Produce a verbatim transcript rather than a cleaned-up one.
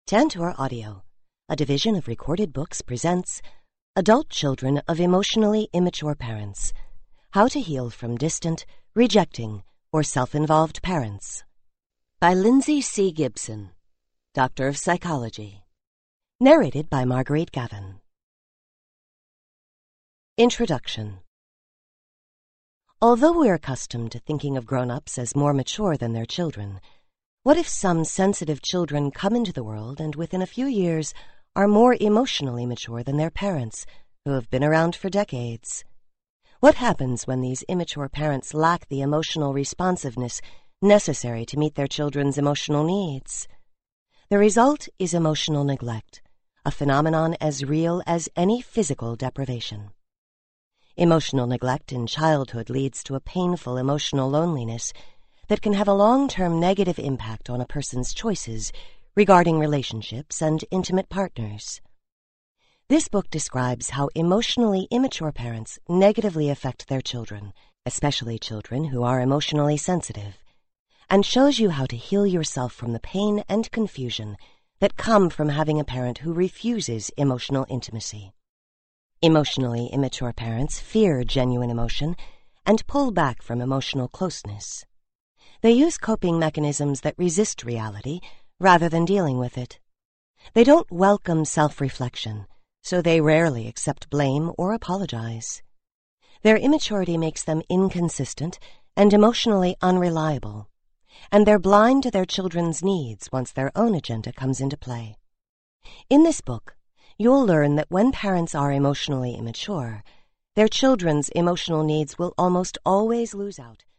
Tantor Audio, a division of Recorded Books, presents Adult Children of Emotionally Immature Parents: How to Heal from Distant, Rejecting, or Self-Involved Parents, by Lindsay C. Gibson, Doctor of Psychology. Narrated by Marguerite Gavin. Introduction. Although we're accustomed to thinking of grown-ups as more mature than their children, what if some sensitive children come into the world and within a few years are more emotionally mature than their parents, who have been around for decades? What happens when these immature parents lack the emotional responsiveness necessary to meet their children's emotional needs? The result is emotional neglect, a phenomenon as real as any physical deprivation. Emotional neglect in childhood leads to a painful emotional loneliness that can have a long-term negative impact on a person's choices regarding relationships and intimate partners. This book describes how emotionally immature parents negatively affect their children, especially children who are emotionally sensitive, and shows you how to heal yourself from the pain and confusion that come from having a parent who refuses emotional intimacy. Emotionally immature parents fear genuine emotion and pull back from emotional closeness. They use coping mechanisms that resist reality rather than dealing with it. They don't welcome self-reflection, so they rarely accept blame or apologize. Their immaturity makes them inconsistent and emotionally unreliable, and they're blind to their children's needs once their own agenda comes into play. In this book, you'll learn that when parents are emotionally immature, their children's emotional needs will almost always lose out